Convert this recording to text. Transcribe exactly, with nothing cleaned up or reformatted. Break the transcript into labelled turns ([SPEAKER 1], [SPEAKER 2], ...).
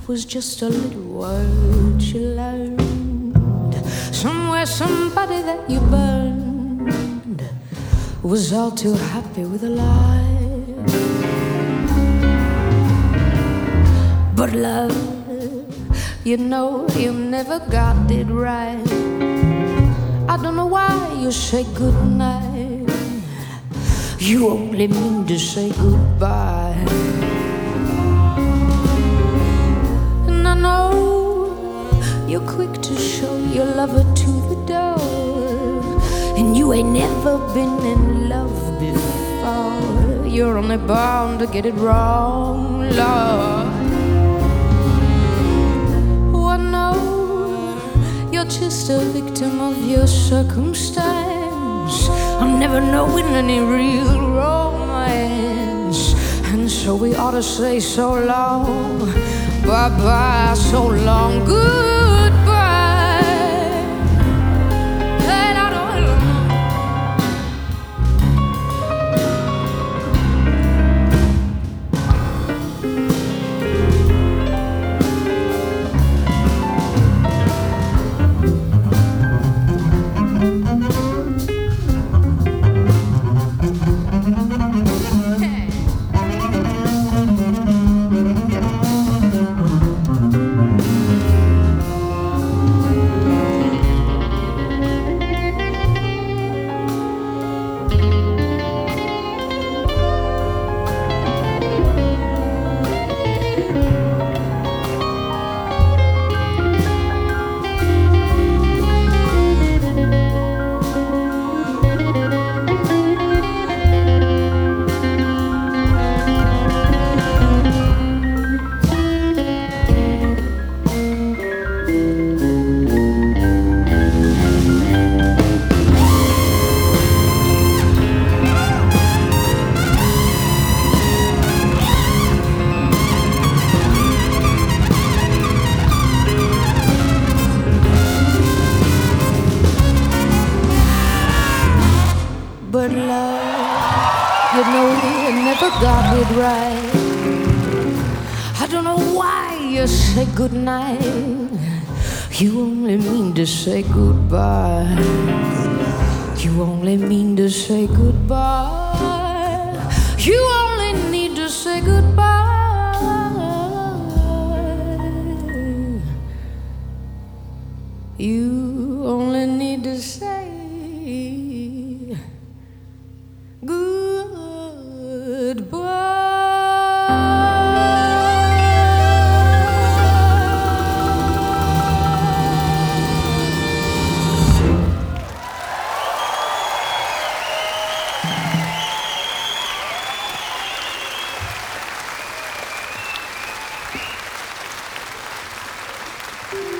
[SPEAKER 1] was just a little word you learned somewhere. Somebody that you burned was all too happy with a lie. But love, you know you never got it right. I don't know why you say goodnight. You only mean to say goodbye. And I know you're quick to show your lover to the door, and you ain't never been in love before. You're only bound to get it wrong, Lord. Oh, I know you're just a victim of your circumstance, I'm never knowing any real romance. And so we ought to say so long, bye-bye, so long, goodbye. And I don't But love, you know you never got it right. I don't know why you say goodnight. You only mean to say goodbye. You only mean to say goodbye. You only need to say goodbye. You only need to say goodbye.